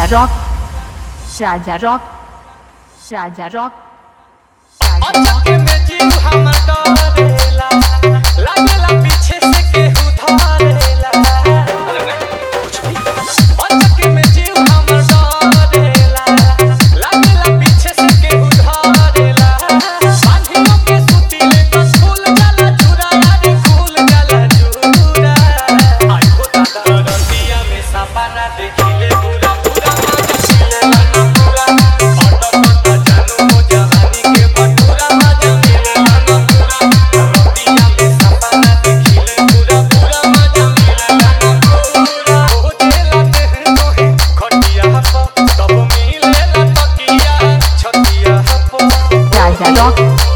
Rock, Raja Rock, Raja Rock, अचके में जीव हमर डरेला लागेला पीछे से केहू धरेला अचके में जीव हमर डरेला लागेला पीछे से केहू धरेला बांधियों के सुतीले तो फूल जाला चूरा रे फूल जाला चूरा आई हो दादा रतिया में सपना देखिले पूरा पूरा मजा मिलेला ना पूरा ऑटो जानू हो जवानी के बटूरा मजा मिलेला ना पूरा रतिया में सपना देखिले पूरा पूरा मजा मिलेला ना पूरा हो जेला देह तोहे खटिया पर तब मिलेला तकिया छतिया पर Raja Rock,